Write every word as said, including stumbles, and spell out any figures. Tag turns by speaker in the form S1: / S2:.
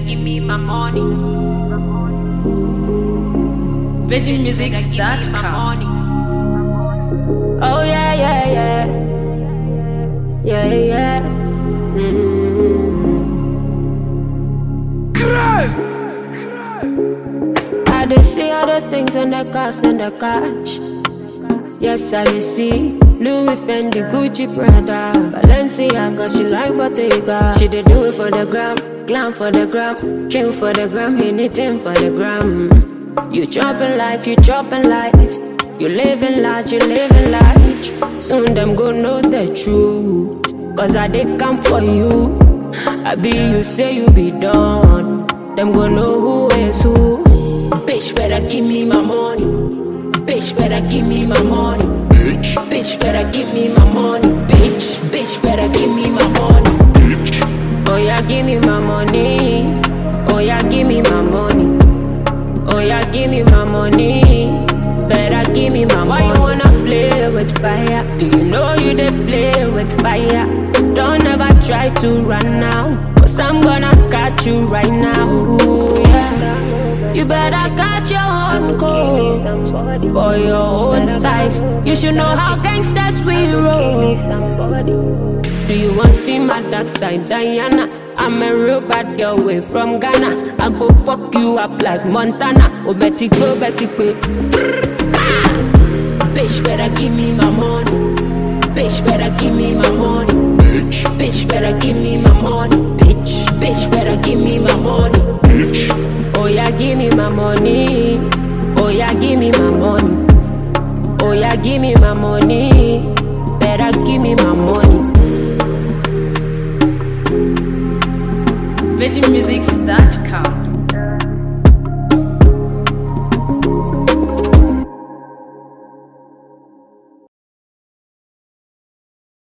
S1: give me my money.
S2: Virgin Music dot com.
S3: Oh yeah, yeah, yeah. Yeah, yeah. Mm-hmm. I did see other things in the cars and the cash. Yes, I did see Louis Fendi, Gucci, Prada, Balenciaga. She like Bottega. She did do it for the gram, glam for the gram, kill for the gram, anything for the gram. You chopping life, you chopping life. You living large, you living large. Soon them go know the truth, cause I did come for you. I be you say you be done. Them go know who is who. Bitch better give me my money. Bitch better give me my money. Bitch better give me my money. Bitch, bitch better give me my money. Oh yeah, give me my money. Oh yeah, give me my money. Oh yeah, give me my money. Better give me my money. Why you wanna play with fire? Do you know you dey play with fire? Don't ever try to run now, cause I'm gonna catch you right now. Ooh, yeah. You better catch your own code for your own size. You should know how gangsters we roll. Do you want to see my dark side, Diana? I'm a real bad girl way from Ghana. I go fuck you up like Montana. Oh Betty go, Betty go. Bitch better give me my money. Bitch better give me my money. Bitch better give me my money. Bitch, bitch better give me my money. Oh yeah, give me my money. Oh yeah, give me my money. Oh yeah, give me my money. Better give me my money.
S2: Virgin Music dot com.